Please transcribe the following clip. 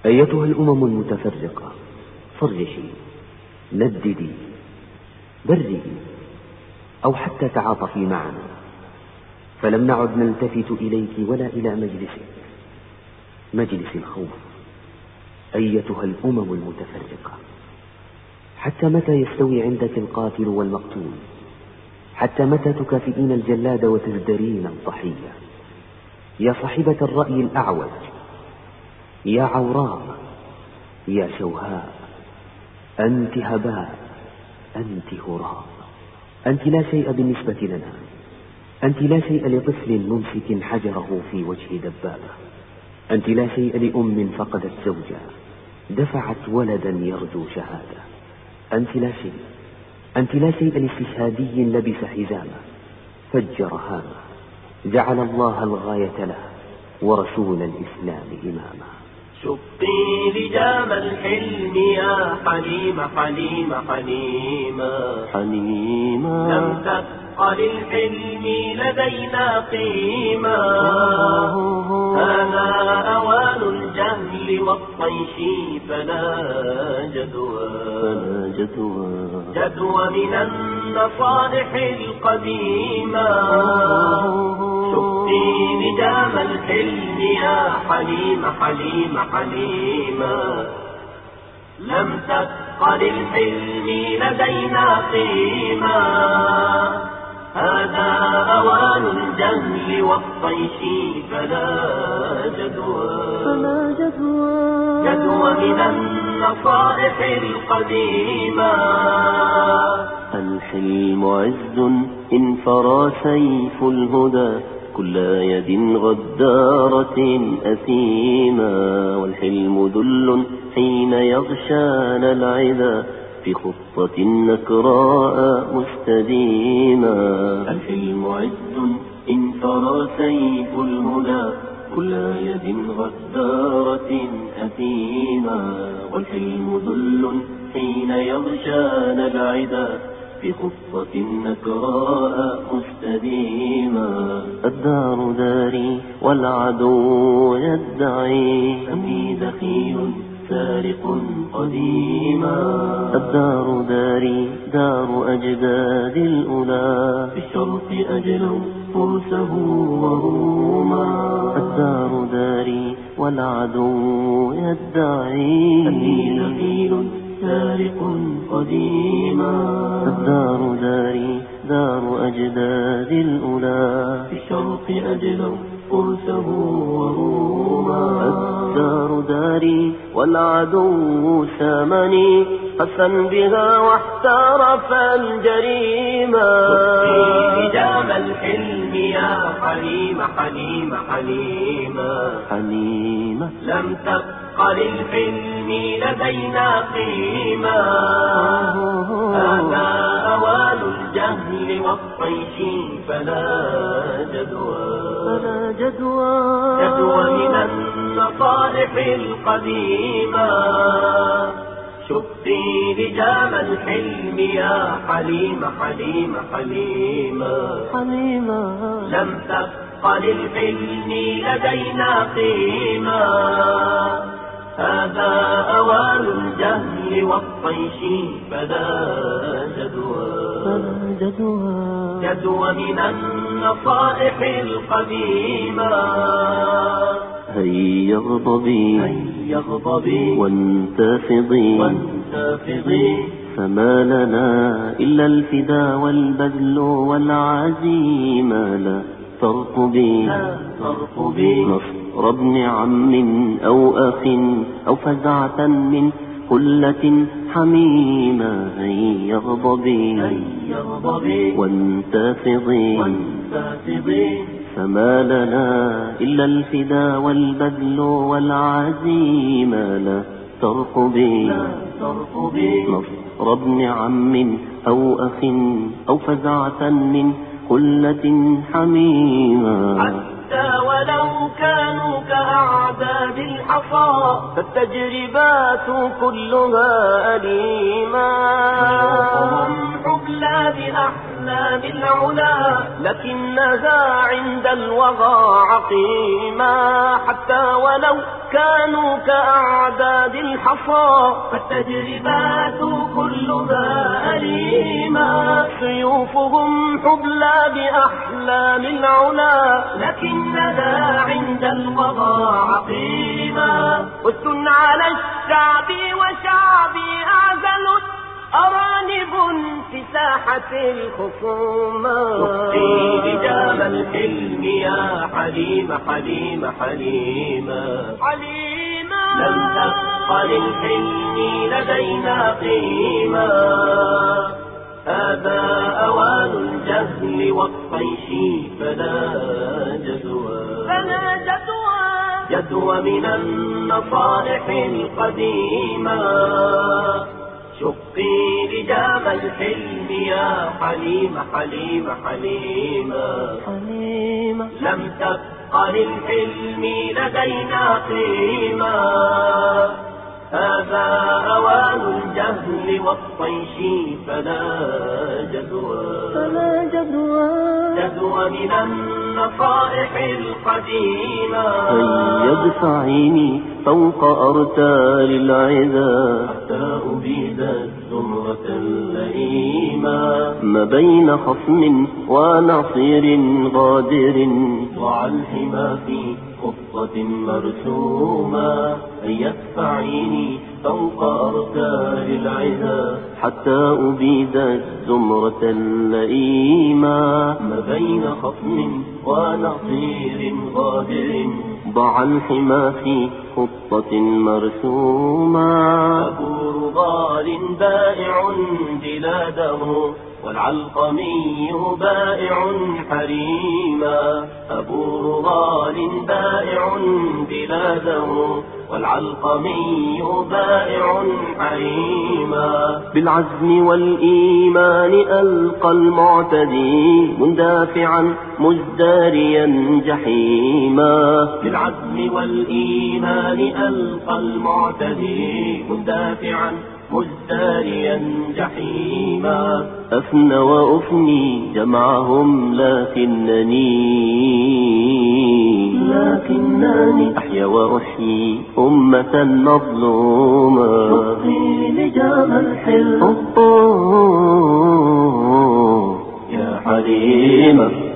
أيتها الأمم المتفرقة، فرشي، نددي، برئي، أو حتى تعاطفي معنا، فلم نعد نلتفت إليك ولا إلى مجلسك، مجلس الخوف. أيتها الأمم المتفرقة، حتى متى يستوي عندك القاتل والمقتول؟ حتى متى تكافئين الجلاد وتزدرين الضحية؟ يا صاحبة الرأي الأعوج، يا عوراء، يا شوهاء، أنت هباء، أنت هراء، أنت لا شيء بالنسبة لنا، أنت لا شيء لطفل ممسك حجره في وجه دبابة، أنت لا شيء لأم فقدت زوجا دفعت ولدا يرجو شهادة، أنت لا شيء، أنت لا شيء لاستشهادي لبس حزامه فجر هامه جعل الله الغاية له ورسول الإسلام إماما. شقي لجام الحلم يا حليمة حليمة حليمة حليمة، لم تبق للحلم لدينا قيمة. هذا أوان الجهل والطيش فلا جدوى، جدوى من النصائح القديمة. شقي لجام الحلم يا حليمة حليمة حليمة لم تبق للحلم لدينا قيمة. هذا أوان الجهل والطيش فلا جدوى، جدوى من النصائح القديمة. الحلم عز إن فرى سيف الهدى كل يد غدارة أثيما، والحلم ذل حين يغشانا العذا في خطة نكراء مستديما. الحلم عز إن فرى سيف الهدى كل يد غدارة أثيما، والحلم ذل حين يغشانا العذا في خطة نكراء مستديما. الدار داري والعدو يدعي أني دخيل سارق قديما. الدار داري دار أجداد الأولى في الشرق أجلوا فرسه وروما. الدار داري والعدو يدعي أني دخيل سارق قديما. الدار داري دار أجداد الأولى في الشرق أجلوا فرسه وروما. الدار داري والعدو سامني قسا بها واحترف الجريمة. شقي لجام الحلم يا حليمة حليمة حليمة حليمة لم تبق للحلم لدينا قيمة. هذا أوان الجهل والطيش فلا جدوى، جدوى من النصائح القديمة. شقي لجام الحلم يا حليمة حليمة حليمة لم تبق للحلم لدينا قيمة. هذا أوان الجهل والطيش فلا جدوى، جدوى من النصائح القديمة. هيا اغضبي وانتفضي فما لنا إلا الفدا والبذل والعزيمة. لا ترقبي نصر ابن عم أو أخ أو فزعة من قلة حميمة. هيا اغضبي وانتفضي فما لنا إلا الفدا والبذل والعزيمة. لا ترقبي نصر ابن عم أو أخ أو فزعة من قلة حميمة. حتى ولو كانوا كأعداد الحصى فالتجربات كلها أليمة. شيوخهم حبلى بأحلام العلا لكنها عند الوغى عقيمة. حتى ولو كانوا كأعداد الحصى، فالتجربات كلها أليمة، سيوفهم حبلى بأحلام العلا، لكننا عند القضاء عقيمة. أس على الشعب وشعبي أعزل أرانب في ساحة الخصومة. تخفي لجام الحلم يا حليمة حليمة حليمة حليمة، لم تبق للحلم لدينا قيمة. هذا أوان الجهل والطيش فلا جدوى، فلا جدوى، جدوى من النصائح القديمة. شقي لجام الحلم يا حليمة حليمة حليمة حليمة، لم تبق للحلم لدينا قيمة. هذا أوان الجهل والطيش فلا جدوى، فلا جدوى، جدوى من النصائح القديمة. هيا ادفعيني فوق أرتال العذا، حتى أبيد الزمرة اللئيمة. ما بين خصم ونصير غادر، ضع الحمى في خطة مرسومة. هيا ادفعيني فوق أرتال العذا، حتى أبيد الزمرة اللئيمة. ما بين خصم ونصير غادر، ضع الحمى في خطة مرسومة. أبو رضال بائع بلاده، والعلقمي بائع حريما. أبو رضال بائع بلاده، والعلقمي بائع حريما. بالعزم والإيمان ألقى المعتدي، مندافعا مزداريا جحيما. بالعزم والإيمان ألقى المعتدي، مندافعا مزداريا جحيما. أفنى وأفني جمعهم لكنني أحيا وأحيي أمة مظلومة. شقي لجام الحلم يا حليمة.